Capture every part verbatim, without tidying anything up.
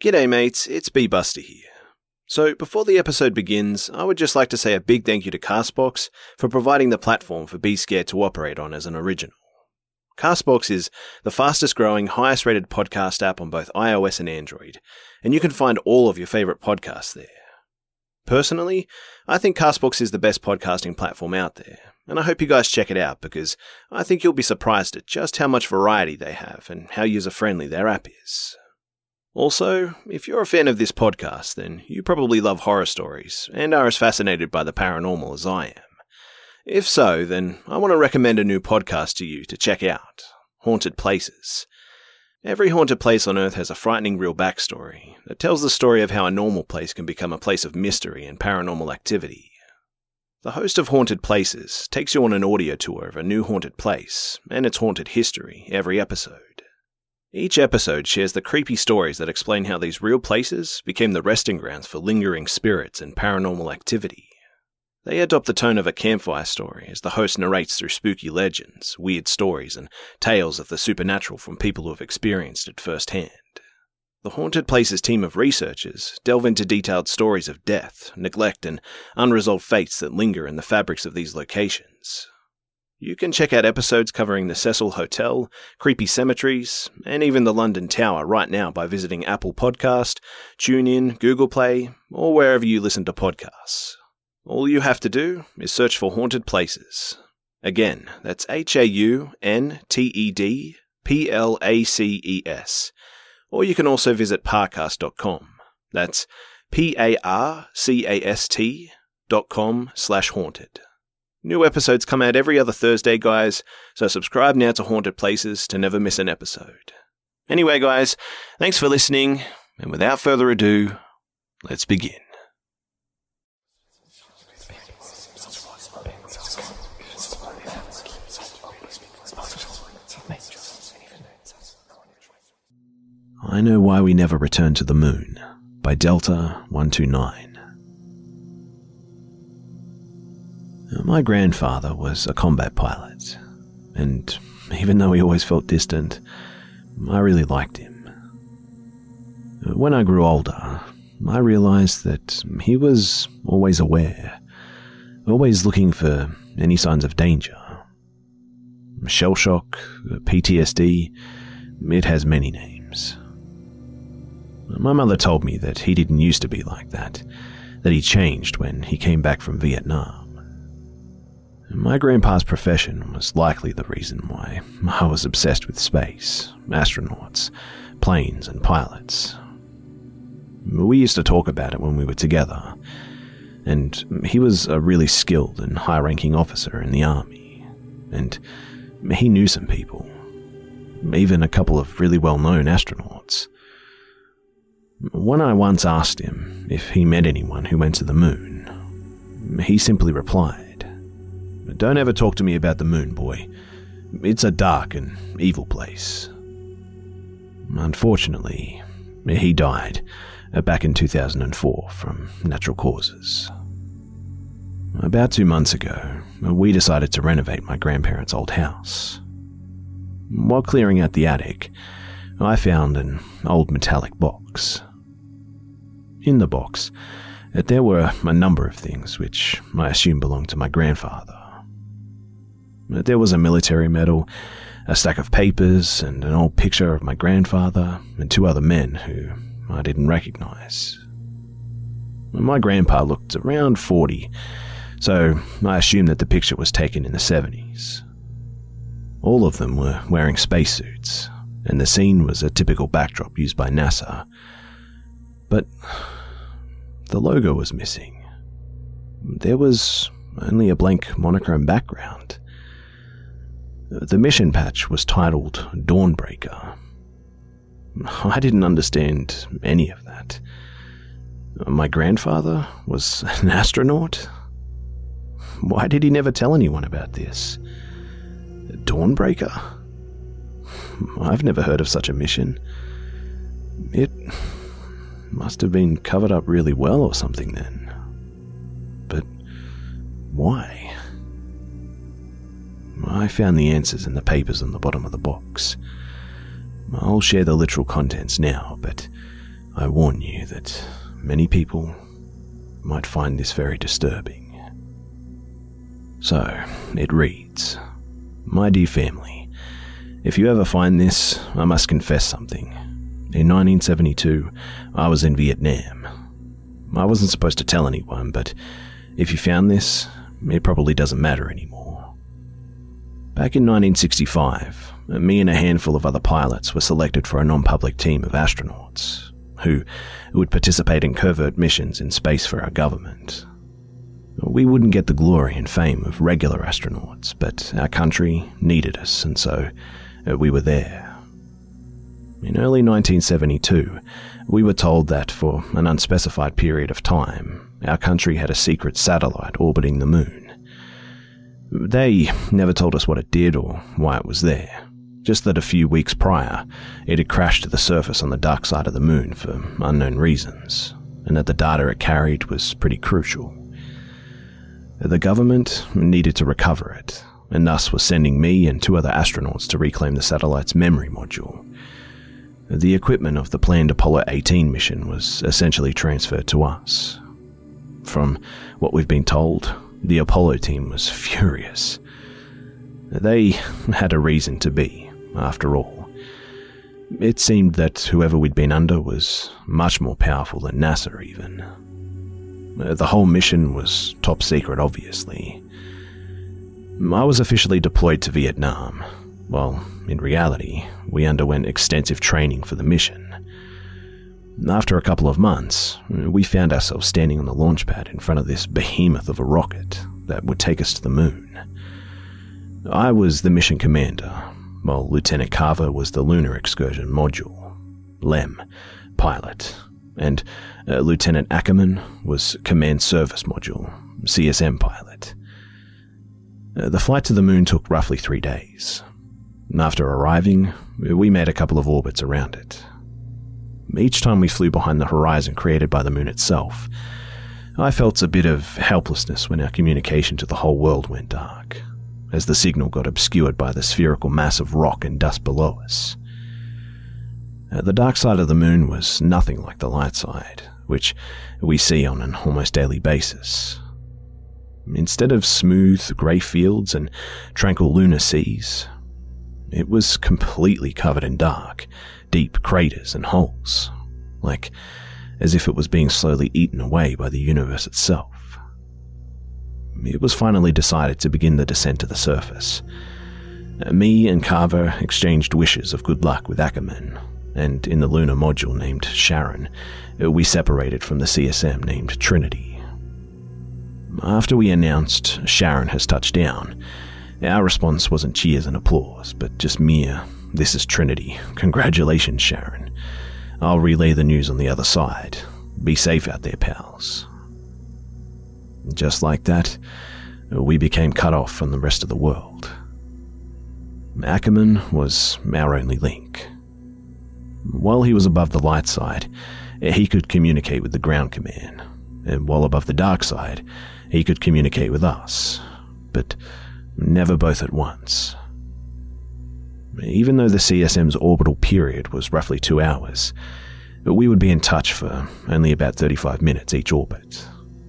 G'day mates, it's B Buster here. So before the episode begins, I would just like to say a big thank you to Castbox for providing the platform for Be Scared to operate on as an original. Castbox is the fastest growing, highest rated podcast app on both iOS and Android, and you can find all of your favourite podcasts there. Personally, I think Castbox is the best podcasting platform out there, and I hope you guys check it out because I think you'll be surprised at just how much variety they have and how user-friendly their app is. Also, if you're a fan of this podcast, then you probably love horror stories and are as fascinated by the paranormal as I am. If so, then I want to recommend a new podcast to you to check out, Haunted Places. Every haunted place on Earth has a frightening real backstory that tells the story of how a normal place can become a place of mystery and paranormal activity. The host of Haunted Places takes you on an audio tour of a new haunted place and its haunted history every episode. Each episode shares the creepy stories that explain how these real places became the resting grounds for lingering spirits and paranormal activity. They adopt the tone of a campfire story as the host narrates through spooky legends, weird stories, and tales of the supernatural from people who have experienced it firsthand. The Haunted Places team of researchers delve into detailed stories of death, neglect, and unresolved fates that linger in the fabrics of these locations. You can check out episodes covering the Cecil Hotel, creepy cemeteries, and even the London Tower right now by visiting Apple Podcast, TuneIn, Google Play, or wherever you listen to podcasts. All you have to do is search for Haunted Places. Again, that's H A U N T E D P L A C E S. Or you can also visit parcast dot com. That's P A R C A S T dot com slash haunted. New episodes come out every other Thursday, guys, so subscribe now to Haunted Places to never miss an episode. Anyway, guys, thanks for listening, and without further ado, let's begin. I Know Why We Never Return to the Moon by Delta one two nine. My grandfather was a combat pilot, and even though he always felt distant, I really liked him. When I grew older, I realized that he was always aware, always looking for any signs of danger. Shell shock, P T S D, it has many names. My mother told me that he didn't used to be like that, that he changed when he came back from Vietnam. My grandpa's profession was likely the reason why I was obsessed with space, astronauts, planes, and pilots. We used to talk about it when we were together, and he was a really skilled and high-ranking officer in the army, and he knew some people, even a couple of really well-known astronauts. When I once asked him if he met anyone who went to the moon, he simply replied, "Don't ever talk to me about the moon, boy. It's a dark and evil place." Unfortunately, he died back in two thousand four from natural causes. About two months ago, we decided to renovate my grandparents' old house. While clearing out the attic, I found an old metallic box. In the box, there were a number of things which I assumed belonged to my grandfather. There was a military medal, a stack of papers, and an old picture of my grandfather and two other men who I didn't recognize. My grandpa looked around forty, so I assumed that the picture was taken in the seventies. All of them were wearing spacesuits, and the scene was a typical backdrop used by NASA. But the logo was missing. There was only a blank monochrome background. The mission patch was titled Dawnbreaker. I didn't understand any of that. My grandfather was an astronaut? Why did he never tell anyone about this? Dawnbreaker? I've never heard of such a mission. It must have been covered up really well or something then. But why? I found the answers in the papers on the bottom of the box. I'll share the literal contents now, but I warn you that many people might find this very disturbing. So, it reads, "My dear family, if you ever find this, I must confess something. In nineteen seventy-two, I was in Vietnam. I wasn't supposed to tell anyone, but if you found this, it probably doesn't matter anymore. Back in nineteen sixty-five, me and a handful of other pilots were selected for a non-public team of astronauts who would participate in covert missions in space for our government. We wouldn't get the glory and fame of regular astronauts, but our country needed us, and so we were there. In early nineteen seventy-two, we were told that for an unspecified period of time, our country had a secret satellite orbiting the moon. They never told us what it did or why it was there, just that a few weeks prior, it had crashed to the surface on the dark side of the moon for unknown reasons, and that the data it carried was pretty crucial. The government needed to recover it, and thus was sending me and two other astronauts to reclaim the satellite's memory module. The equipment of the planned Apollo eighteen mission was essentially transferred to us. From what we've been told, the Apollo team was furious. They had a reason to be, after all. It seemed that whoever we'd been under was much more powerful than NASA even. The whole mission was top secret, obviously. I was officially deployed to Vietnam, while in reality, we underwent extensive training for the mission. After a couple of months, we found ourselves standing on the launch pad in front of this behemoth of a rocket that would take us to the moon. I was the mission commander, while Lieutenant Carver was the Lunar Excursion Module, Lem, pilot, and uh, Lieutenant Ackerman was Command Service Module, C S M pilot. Uh, the flight to the moon took roughly three days. After arriving, we made a couple of orbits around it. Each time we flew behind the horizon created by the moon itself, I felt a bit of helplessness when our communication to the whole world went dark, as the signal got obscured by the spherical mass of rock and dust below us. The dark side of the moon was nothing like the light side, which we see on an almost daily basis. Instead of smooth grey fields and tranquil lunar seas, it was completely covered in dark, deep craters and holes, like as if it was being slowly eaten away by the universe itself. It was finally decided to begin the descent to the surface. Me and Carver exchanged wishes of good luck with Ackerman, and in the lunar module named Sharon, we separated from the C S M named Trinity. After we announced Sharon has touched down, our response wasn't cheers and applause, but just mere, "This is Trinity. Congratulations, Sharon. I'll relay the news on the other side. Be safe out there, pals." Just like that, we became cut off from the rest of the world. Ackerman was our only link. While he was above the light side, he could communicate with the ground command, and while above the dark side, he could communicate with us, but never both at once. Even though the C S M's orbital period was roughly two hours, we would be in touch for only about thirty-five minutes each orbit.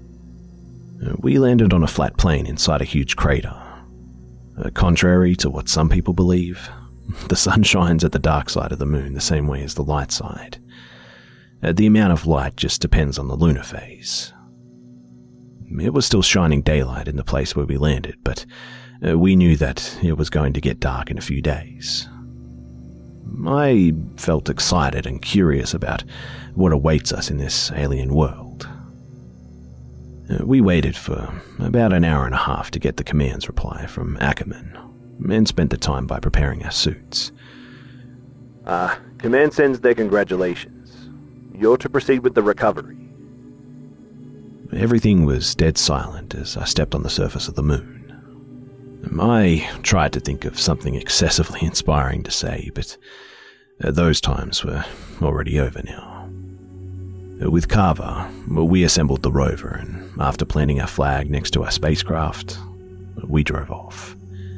We landed on a flat plane inside a huge crater. Contrary to what some people believe, the sun shines at the dark side of the moon the same way as the light side. The amount of light just depends on the lunar phase. It was still shining daylight in the place where we landed, but we knew that it was going to get dark in a few days. I felt excited and curious about what awaits us in this alien world. We waited for about an hour and a half to get the command's reply from Ackerman, and spent the time by preparing our suits. Ah, uh, Command sends their congratulations. You're to proceed with the recovery. Everything was dead silent as I stepped on the surface of the moon. I tried to think of something excessively inspiring to say, but those times were already over now. With Carver, we assembled the rover, and after planting our flag next to our spacecraft, we drove off.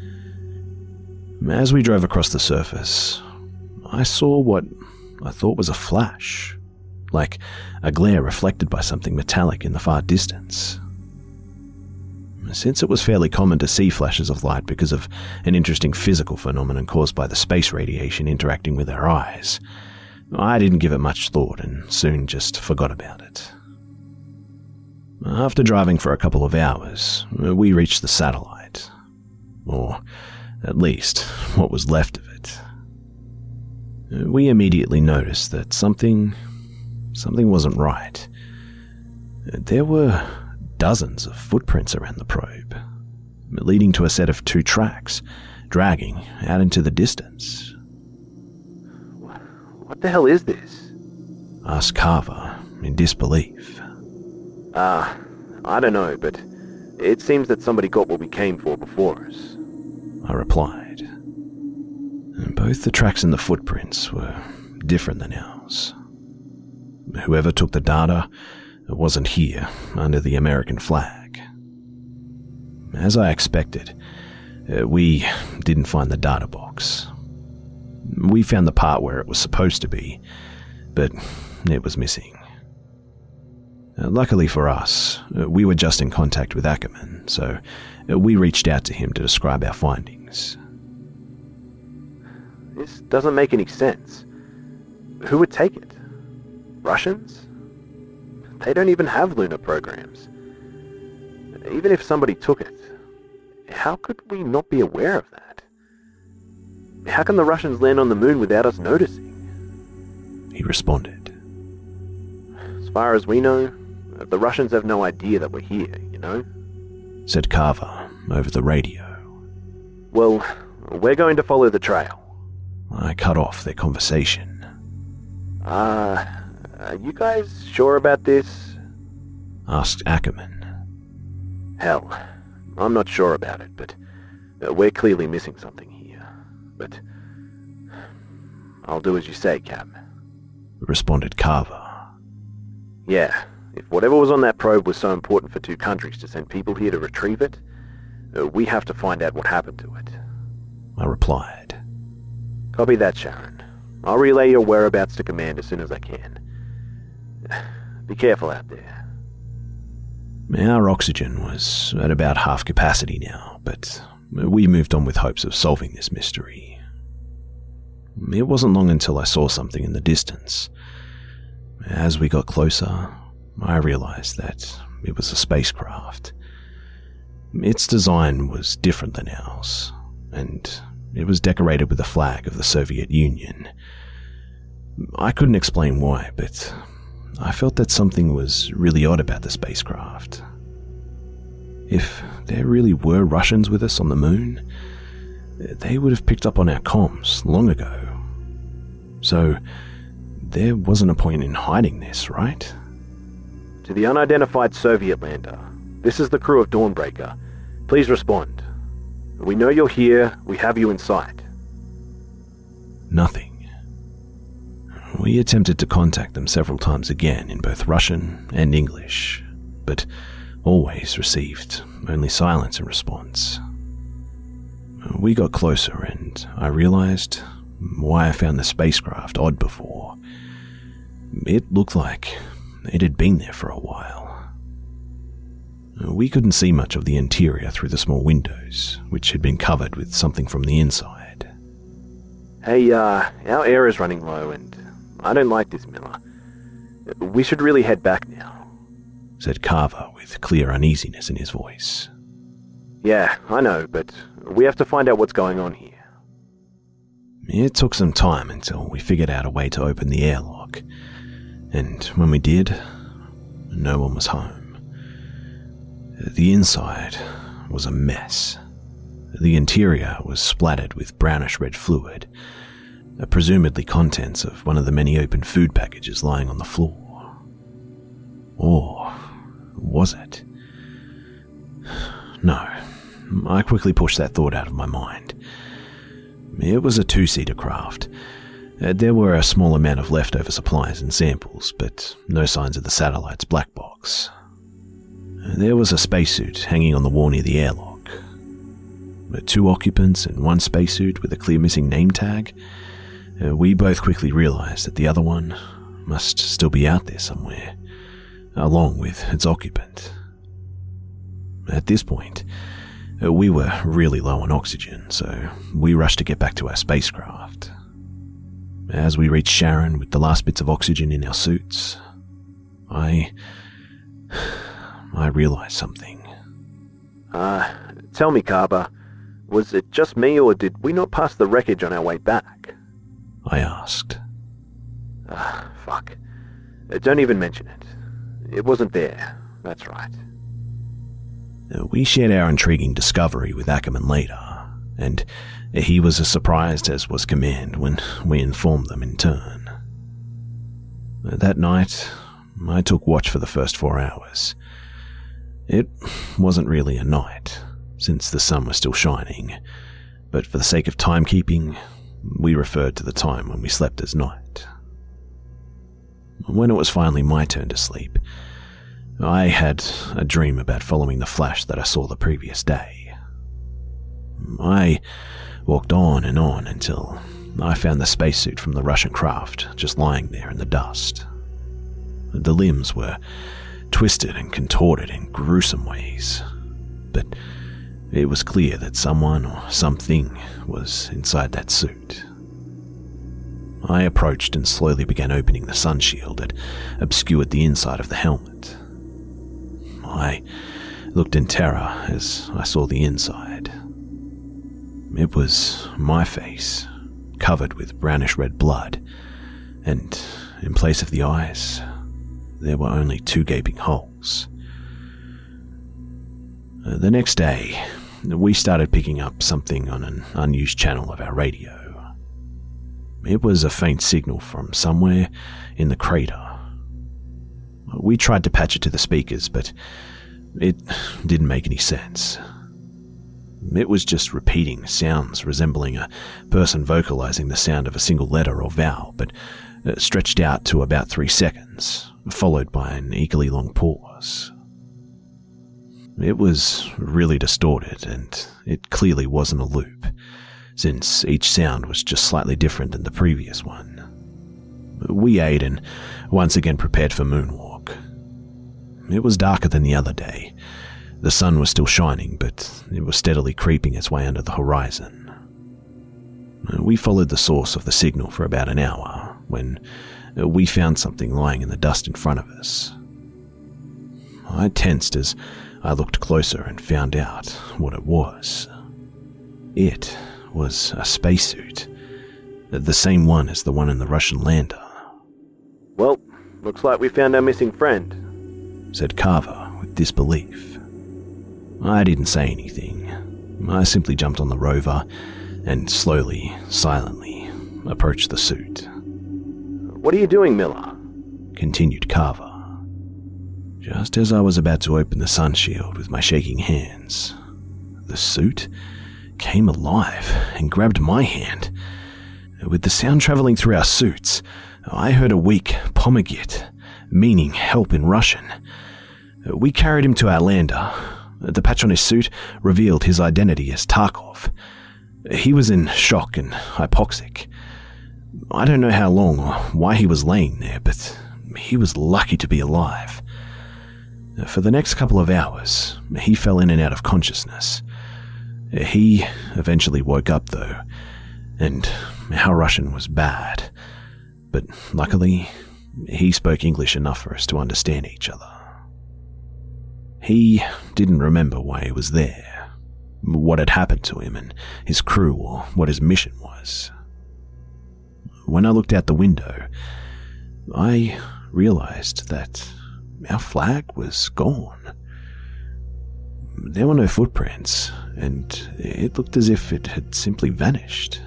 As we drove across the surface, I saw what I thought was a flash, like a glare reflected by something metallic in the far distance. Since it was fairly common to see flashes of light because of an interesting physical phenomenon caused by the space radiation interacting with our eyes, I didn't give it much thought and soon just forgot about it. After driving for a couple of hours, we reached the satellite, or at least what was left of it. We immediately noticed that something, something wasn't right. There were dozens of footprints around the probe, leading to a set of two tracks, dragging out into the distance. What the hell is this? Asked Carver in disbelief. Ah, uh, I don't know, but it seems that somebody got what we came for before us. I replied. And both the tracks and the footprints were different than ours. Whoever took the data wasn't here under the American flag. As I expected, we didn't find the data box. We found the part where it was supposed to be, but it was missing. Luckily for us, we were just in contact with Ackerman, so we reached out to him to describe our findings. This doesn't make any sense. Who would take it? Russians? They don't even have lunar programs. Even if somebody took it, how could we not be aware of that? How can the Russians land on the moon without us noticing? He responded. As far as we know, the Russians have no idea that we're here, you know? Said Carver over the radio. Well, we're going to follow the trail. I cut off their conversation. Uh, are you guys sure about this? Asked Ackerman. Hell, I'm not sure about it, but we're clearly missing something here. But I'll do as you say, Cap. Responded Carver. Yeah, if whatever was on that probe was so important for two countries to send people here to retrieve it, we have to find out what happened to it. I replied. Copy that, Sharon. I'll relay your whereabouts to command as soon as I can. Be careful out there. Our oxygen was at about half capacity now, but we moved on with hopes of solving this mystery. It wasn't long until I saw something in the distance. As we got closer, I realized that it was a spacecraft. Its design was different than ours, and it was decorated with the flag of the Soviet Union. I couldn't explain why, but I felt that something was really odd about the spacecraft. If there really were Russians with us on the moon, they would have picked up on our comms long ago. So there wasn't a point in hiding this, right? To the unidentified Soviet lander, this is the crew of Dawnbreaker. Please respond. We know you're here, we have you in sight. Nothing. We attempted to contact them several times again in both Russian and English, but always received only silence in response. We got closer and I realized why I found the spacecraft odd before. It looked like it had been there for a while. We couldn't see much of the interior through the small windows, which had been covered with something from the inside. Hey, uh, our air is running low and I don't like this, Miller. We should really head back now, said Carver with clear uneasiness in his voice. Yeah, I know, but we have to find out what's going on here. It took some time until we figured out a way to open the airlock, and when we did, no one was home. The inside was a mess. The interior was splattered with brownish-red fluid, presumably contents of one of the many open food packages lying on the floor. Or was it? No, I quickly pushed that thought out of my mind. It was a two-seater craft. There were a small amount of leftover supplies and samples, but no signs of the satellite's black box. There was a spacesuit hanging on the wall near the airlock. Two occupants and one spacesuit with a clear missing name tag. We both quickly realized that the other one must still be out there somewhere, along with its occupant. At this point, we were really low on oxygen, so we rushed to get back to our spacecraft. As we reached Sharon with the last bits of oxygen in our suits, I... I realized something. Uh, tell me, Carver, was it just me or did we not pass the wreckage on our way back? I asked. Ah, fuck. Uh, don't even mention it. It wasn't there, that's right. We shared our intriguing discovery with Ackerman later, and he was as surprised as was Command when we informed them in turn. That night, I took watch for the first four hours. It wasn't really a night, since the sun was still shining, but for the sake of timekeeping, we referred to the time when we slept as night. When it was finally my turn to sleep, I had a dream about following the flash that I saw the previous day. I walked on and on until I found the spacesuit from the Russian craft just lying there in the dust. The limbs were twisted and contorted in gruesome ways, but it was clear that someone or something was inside that suit. I approached and slowly began opening the sun shield that obscured the inside of the helmet. I looked in terror as I saw the inside. It was my face, covered with brownish-red blood, and in place of the eyes, there were only two gaping holes. The next day, we started picking up something on an unused channel of our radio. It was a faint signal from somewhere in the crater. We tried to patch it to the speakers, but it didn't make any sense. It was just repeating sounds resembling a person vocalizing the sound of a single letter or vowel, but stretched out to about three seconds, followed by an equally long pause. It was really distorted, and it clearly wasn't a loop, since each sound was just slightly different than the previous one. We ate and once again prepared for moonwalk. It was darker than the other day. The sun was still shining, but it was steadily creeping its way under the horizon. We followed the source of the signal for about an hour, when we found something lying in the dust in front of us. I tensed as I looked closer and found out what it was. It was a spacesuit, the same one as the one in the Russian lander. Well, looks like we found our missing friend, said Carver with disbelief. I didn't say anything. I simply jumped on the rover and slowly, silently approached the suit. What are you doing, Miller? Continued Carver. Just as I was about to open the sun shield with my shaking hands, the suit came alive and grabbed my hand. With the sound traveling through our suits, I heard a weak pomegit, meaning help in Russian. We carried him to our lander. The patch on his suit revealed his identity as Tarkov. He was in shock and hypoxic. I don't know how long or why he was laying there, but he was lucky to be alive. For the next couple of hours, he fell in and out of consciousness. He eventually woke up, though, and our Russian was bad. But luckily, he spoke English enough for us to understand each other. He didn't remember why he was there, what had happened to him and his crew, or what his mission was. When I looked out the window, I realized that our flag was gone. There were no footprints, and it looked as if it had simply vanished.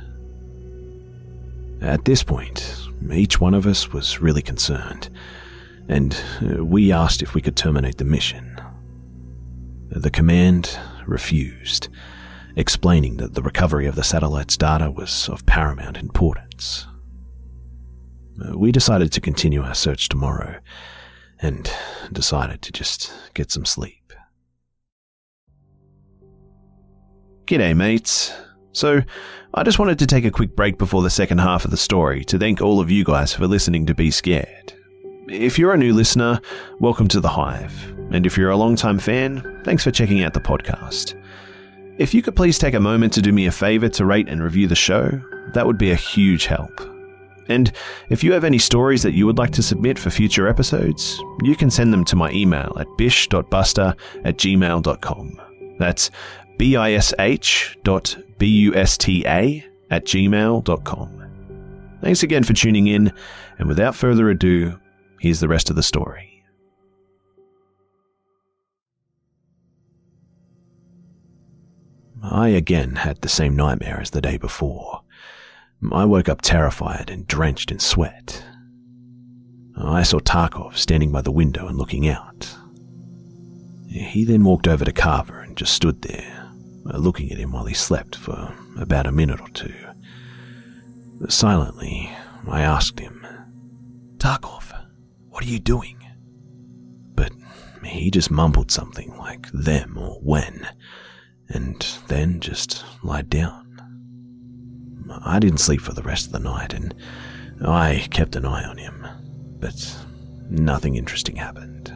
At this point, each one of us was really concerned, and we asked if we could terminate the mission. The command refused, explaining that the recovery of the satellite's data was of paramount importance. We decided to continue our search tomorrow, and decided to just get some sleep. G'day, mates. So, I just wanted to take a quick break before the second half of the story to thank all of you guys for listening to Be Scared. If you're a new listener, welcome to The Hive. And if you're a long-time fan, thanks for checking out the podcast. If you could please take a moment to do me a favour to rate and review the show, that would be a huge help. And if you have any stories that you would like to submit for future episodes, you can send them to my email at bish dot buster at gmail dot com. That's bish dot busta at gmail dot com. Thanks again for tuning in, and without further ado, here's the rest of the story. I again had the same nightmare as the day before. I woke up terrified and drenched in sweat. I saw Tarkov standing by the window and looking out. He then walked over to Carver and just stood there, looking at him while he slept for about a minute or two. Silently, I asked him, "Tarkov, what are you doing?" But he just mumbled something like them or when, and then just lied down. I didn't sleep for the rest of the night, and I kept an eye on him, but nothing interesting happened.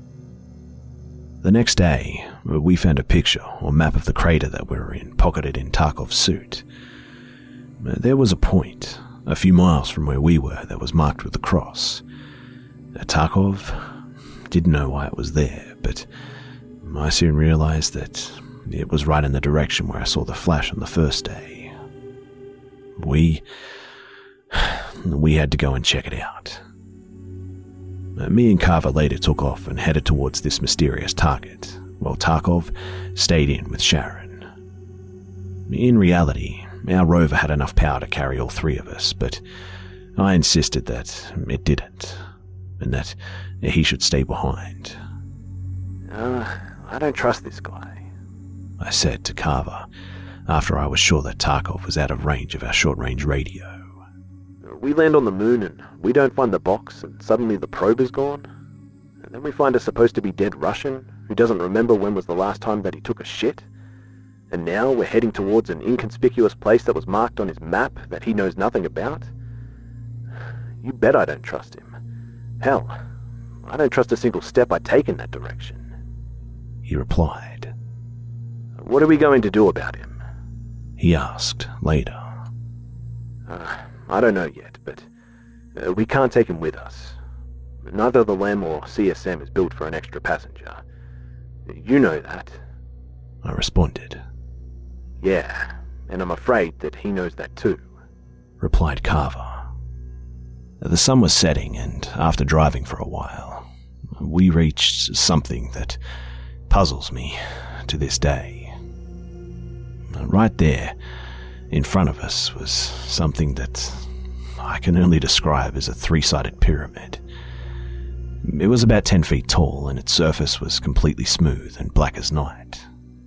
The next day, we found a picture or map of the crater that we were in, pocketed in Tarkov's suit. There was a point, a few miles from where we were, that was marked with a cross. Tarkov didn't know why it was there, but I soon realized that it was right in the direction where I saw the flash on the first day. We... we had to go and check it out. Me and Carver later took off and headed towards this mysterious target, while Tarkov stayed in with Sharon. In reality, our rover had enough power to carry all three of us, but I insisted that it didn't, and that he should stay behind. Uh, I don't trust this guy, I said to Carver, after I was sure that Tarkov was out of range of our short-range radio. We land on the moon and we don't find the box, and suddenly the probe is gone. And then we find a supposed to be dead Russian who doesn't remember when was the last time that he took a shit. And now we're heading towards an inconspicuous place that was marked on his map that he knows nothing about. You bet I don't trust him. Hell, I don't trust a single step I take in that direction. He replied. What are we going to do about him? He asked later. Uh, I don't know yet, but uh, we can't take him with us. Neither the Lem or C S M is built for an extra passenger. You know that. I responded. Yeah, and I'm afraid that he knows that too, replied Carver. The sun was setting, and after driving for a while, we reached something that puzzles me to this day. Right there, in front of us, was something that I can only describe as a three-sided pyramid. It was about ten feet tall, and its surface was completely smooth and black as night.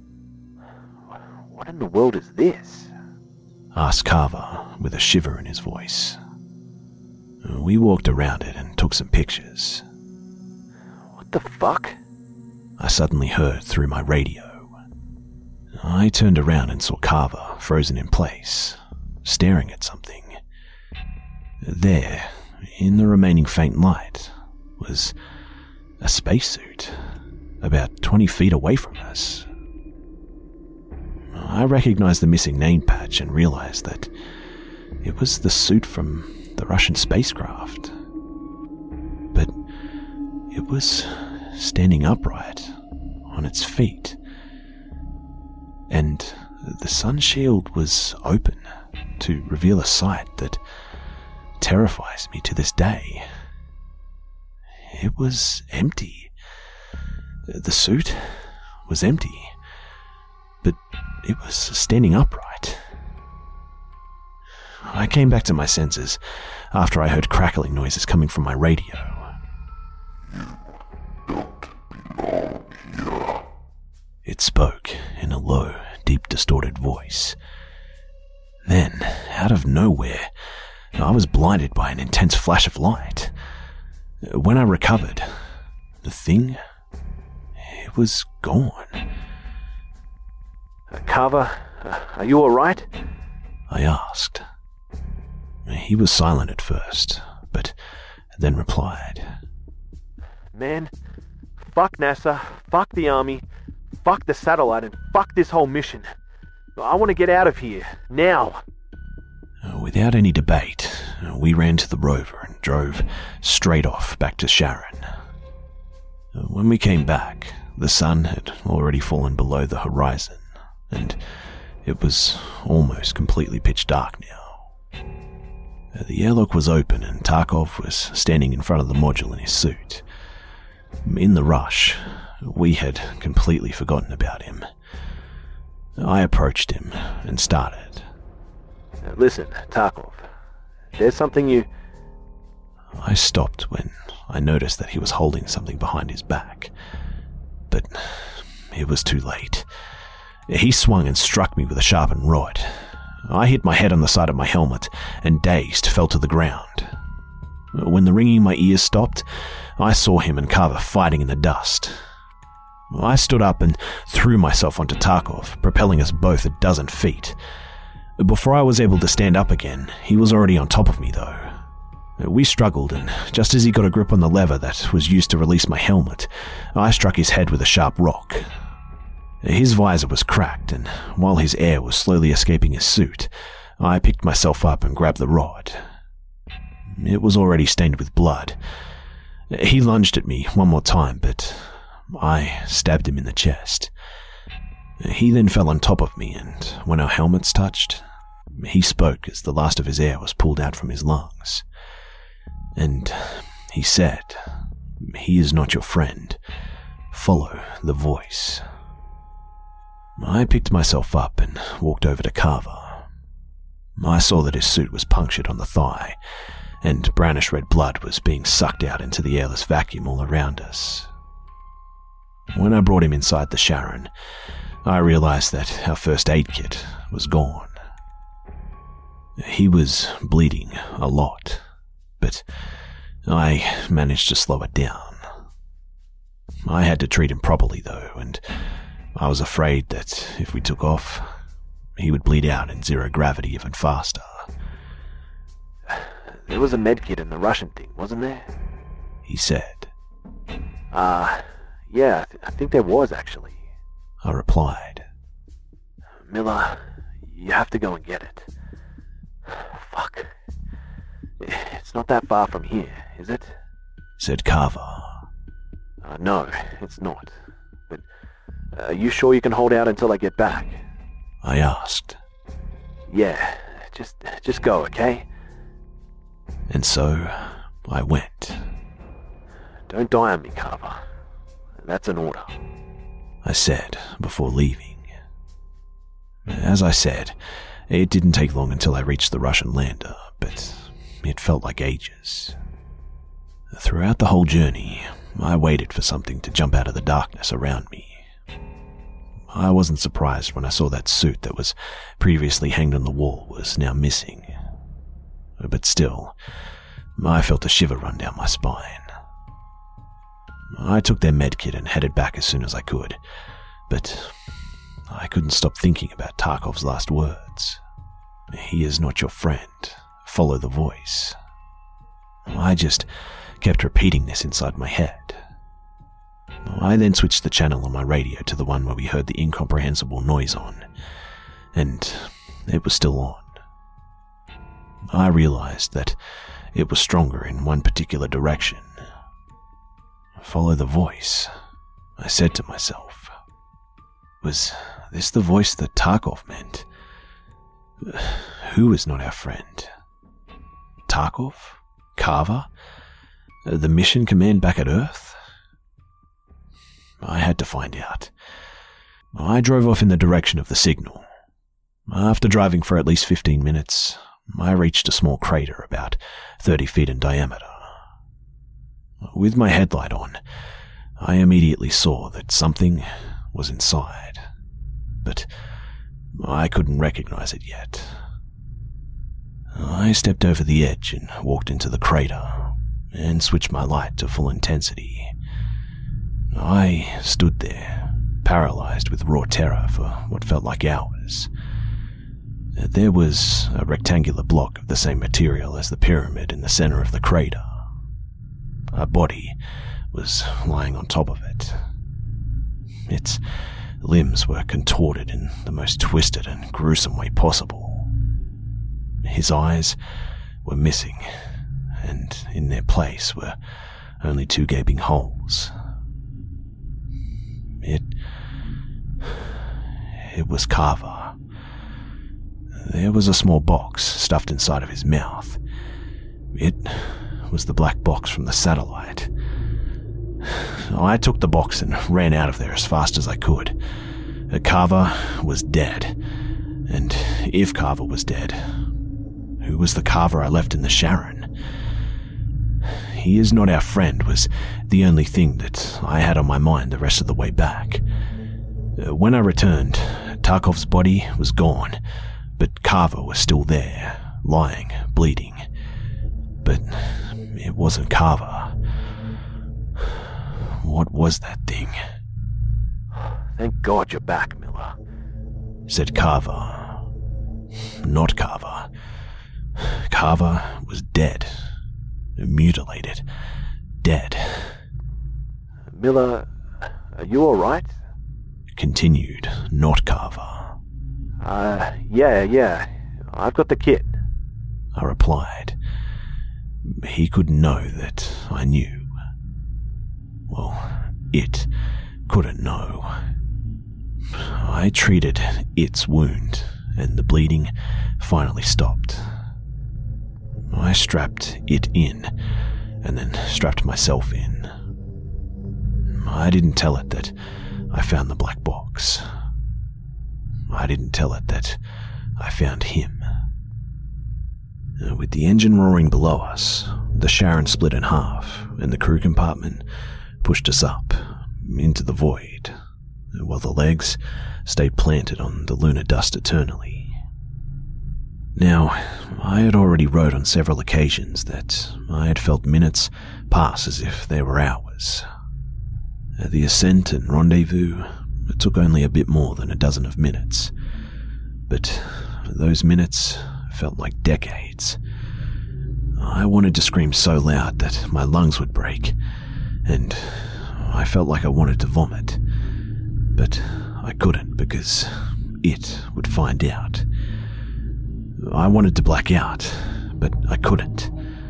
What in the world is this? Asked Carver with a shiver in his voice. We walked around it and took some pictures. What the fuck? I suddenly heard through my radio. I turned around and saw Carver frozen in place, staring at something. There, in the remaining faint light, was a spacesuit, about twenty feet away from us. I recognized the missing name patch and realized that it was the suit from the Russian spacecraft. But it was standing upright on its feet, and the sun shield was open to reveal a sight that terrifies me to this day. It was empty. The suit was empty, but it was standing upright. I came back to my senses after I heard crackling noises coming from my radio. It spoke in a low, deep, distorted voice. Then, out of nowhere, I was blinded by an intense flash of light. When I recovered, the thing, it was gone. Uh, Carver, uh, are you alright? I asked. He was silent at first, but then replied. man. Fuck NASA, fuck the Army, fuck the satellite, and fuck this whole mission. I want to get out of here, now. Without any debate, we ran to the rover and drove straight off back to Sharon. When we came back, the sun had already fallen below the horizon, and it was almost completely pitch dark now. The airlock was open and Tarkov was standing in front of the module in his suit. In the rush, we had completely forgotten about him. I approached him and started. Listen, Tarkov, there's something you... I stopped when I noticed that he was holding something behind his back. But it was too late. He swung and struck me with a sharpened rod. I hit my head on the side of my helmet and, dazed, fell to the ground. When the ringing in my ears stopped, I saw him and Carver fighting in the dust. I stood up and threw myself onto Tarkov, propelling us both a dozen feet. Before I was able to stand up again, he was already on top of me though. We struggled, and just as he got a grip on the lever that was used to release my helmet, I struck his head with a sharp rock. His visor was cracked, and while his air was slowly escaping his suit, I picked myself up and grabbed the rod. It was already stained with blood. He lunged at me one more time, but I stabbed him in the chest. He then fell on top of me, and when our helmets touched, he spoke as the last of his air was pulled out from his lungs. And he said, "He is not your friend. Follow the voice." I picked myself up and walked over to Carver. I saw that his suit was punctured on the thigh, and brownish-red blood was being sucked out into the airless vacuum all around us. When I brought him inside the Sharon, I realized that our first aid kit was gone. He was bleeding a lot, but I managed to slow it down. I had to treat him properly though, and I was afraid that if we took off, he would bleed out in zero gravity even faster. There was a medkit in the Russian thing, wasn't there? He said. Uh, yeah, I, th- I think there was actually. I replied. Miller, you have to go and get it. Fuck. It's not that far from here, is it? Said Carver. Uh, no, it's not. But uh, are you sure you can hold out until I get back? I asked. Yeah, just just go, okay? And so I went. Don't die on me, Carver. That's an order. I said before leaving. As I said, it didn't take long until I reached the Russian lander, but it felt like ages. Throughout the whole journey, I waited for something to jump out of the darkness around me. I wasn't surprised when I saw that suit that was previously hanged on the wall was now missing. But still, I felt a shiver run down my spine. I took their medkit and headed back as soon as I could, but I couldn't stop thinking about Tarkov's last words. He is not your friend. Follow the voice. I just kept repeating this inside my head. I then switched the channel on my radio to the one where we heard the incomprehensible noise on, and it was still on. I realized that it was stronger in one particular direction. Follow the voice, I said to myself. Was this the voice that Tarkov meant? Who is not our friend? Tarkov? Carver? The mission command back at Earth? I had to find out. I drove off in the direction of the signal. After driving for at least fifteen minutes, I reached a small crater about thirty feet in diameter. With my headlight on, I immediately saw that something was inside, but I couldn't recognize it yet. I stepped over the edge and walked into the crater and switched my light to full intensity. I stood there, paralyzed with raw terror for what felt like hours. There was a rectangular block of the same material as the pyramid in the center of the crater. A body, was lying on top of it. Its limbs were contorted in the most twisted and gruesome way possible. His eyes were missing, and in their place were only two gaping holes. It... It was Carver. There was a small box stuffed inside of his mouth. It was the black box from the satellite. I took the box and ran out of there as fast as I could. Carver was dead. And if Carver was dead, who was the Carver I left in the Sharon? He is not our friend was the only thing that I had on my mind the rest of the way back. When I returned, Tarkov's body was gone, but Carver was still there, lying, bleeding. But it wasn't Carver. What was that thing? Thank God you're back, Miller, said Carver. Not Carver. Carver was dead. Mutilated. Dead. Miller, are you alright? Continued, not Carver. Uh, yeah, yeah. I've got the kit, I replied. He could know that I knew. Well, it couldn't know. I treated its wound, and the bleeding finally stopped. I strapped it in, and then strapped myself in. I didn't tell it that I found the black box. I didn't tell it that I found him. With the engine roaring below us, the Sharon split in half, and the crew compartment pushed us up into the void, while the legs stayed planted on the lunar dust eternally. Now, I had already wrote on several occasions that I had felt minutes pass as if they were hours. The ascent and rendezvous took only a bit more than a dozen of minutes, but those minutes felt like decades. I wanted to scream so loud that my lungs would break, and I felt like I wanted to vomit, but I couldn't because it would find out. I wanted to black out, but I couldn't.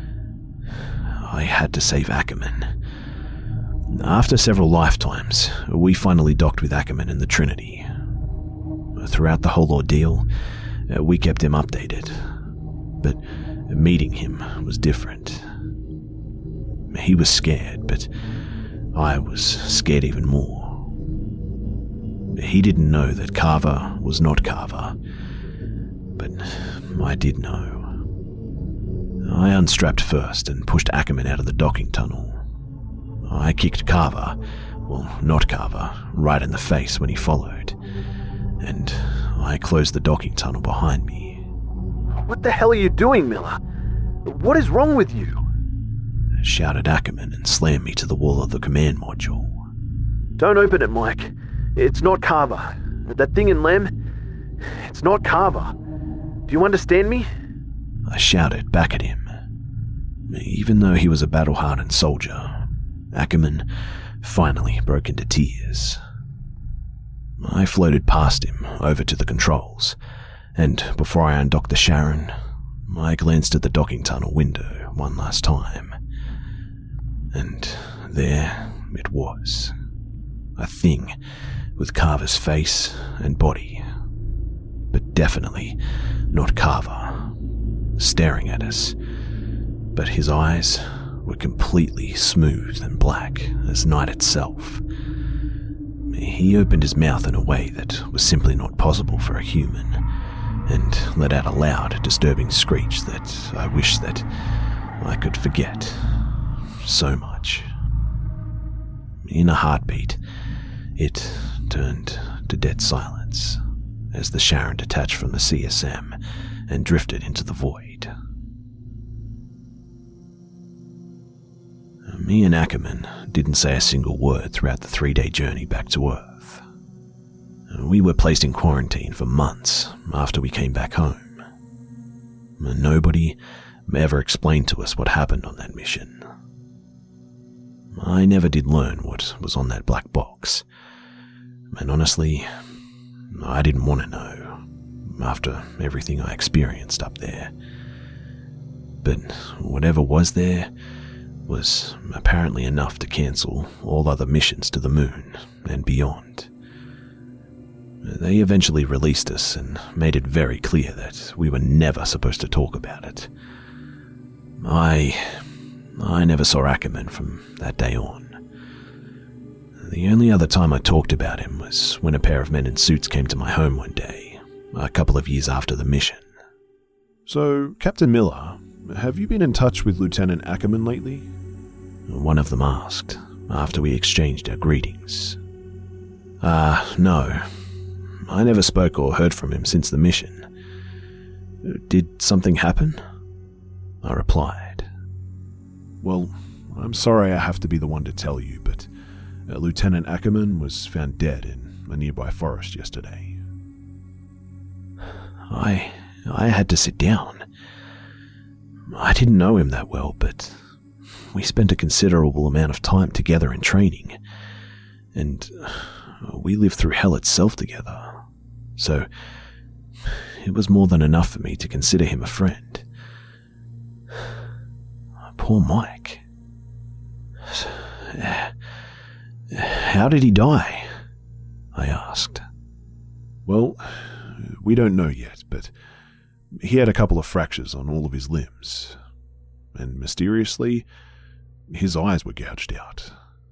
I had to save Ackerman. After several lifetimes, we finally docked with Ackerman in the Trinity. Throughout the whole ordeal, we kept him updated, but meeting him was different. He was scared, but I was scared even more. He didn't know that Carver was not Carver, but I did know. I unstrapped first and pushed Ackerman out of the docking tunnel. I kicked Carver, well, not Carver, right in the face when he followed, and I closed the docking tunnel behind me. What the hell are you doing, Miller? What is wrong with you? Shouted Ackerman and slammed me to the wall of the command module. Don't open it, Mike. It's not Carver. That thing in Lem, it's not Carver. Do you understand me? I shouted back at him. Even though he was a battle-hardened soldier, Ackerman finally broke into tears. I floated past him over to the controls, and before I undocked the Sharon, I glanced at the docking tunnel window one last time. And there it was. A thing with Carver's face and body, but definitely not Carver, staring at us. But his eyes were completely smooth and black as night itself. He opened his mouth in a way that was simply not possible for a human, and let out a loud, disturbing screech that I wish that I could forget so much. In a heartbeat, it turned to dead silence as the Sharon detached from the C S M and drifted into the void. Me and Ackerman didn't say a single word throughout the three-day journey back to Earth. We were placed in quarantine for months after we came back home. Nobody ever explained to us what happened on that mission. I never did learn what was on that black box. And honestly, I didn't want to know, after everything I experienced up there. But whatever was there was apparently enough to cancel all other missions to the moon and beyond. They eventually released us and made it very clear that we were never supposed to talk about it. I... I never saw Ackerman from that day on. The only other time I talked about him was when a pair of men in suits came to my home one day, a couple of years after the mission. So, Captain Miller, have you been in touch with Lieutenant Ackerman lately? One of them asked, after we exchanged our greetings. Ah, uh, no. I never spoke or heard from him since the mission. Did something happen? I replied. Well, I'm sorry I have to be the one to tell you, but uh, Lieutenant Ackerman was found dead in a nearby forest yesterday. I... I had to sit down. I didn't know him that well, but we spent a considerable amount of time together in training, and we lived through hell itself together. So, it was more than enough for me to consider him a friend. Poor Mike. How did he die? I asked. Well, we don't know yet, but he had a couple of fractures on all of his limbs, and mysteriously, his eyes were gouged out.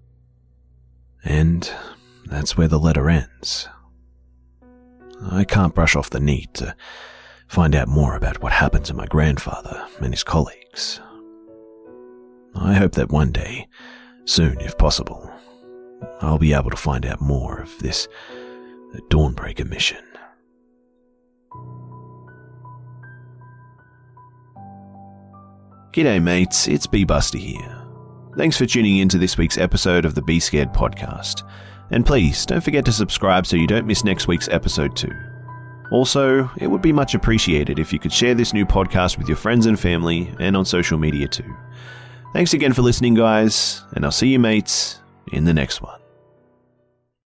And that's where the letter ends. I can't brush off the need to find out more about what happened to my grandfather and his colleagues. I hope that one day, soon if possible, I'll be able to find out more of this Dawnbreaker mission. G'day mates, it's B-Buster here. Thanks for tuning in to this week's episode of the Be Scared podcast. And please, don't forget to subscribe so you don't miss next week's episode too. Also, it would be much appreciated if you could share this new podcast with your friends and family and on social media too. Thanks again for listening, guys, and I'll see you mates in the next one.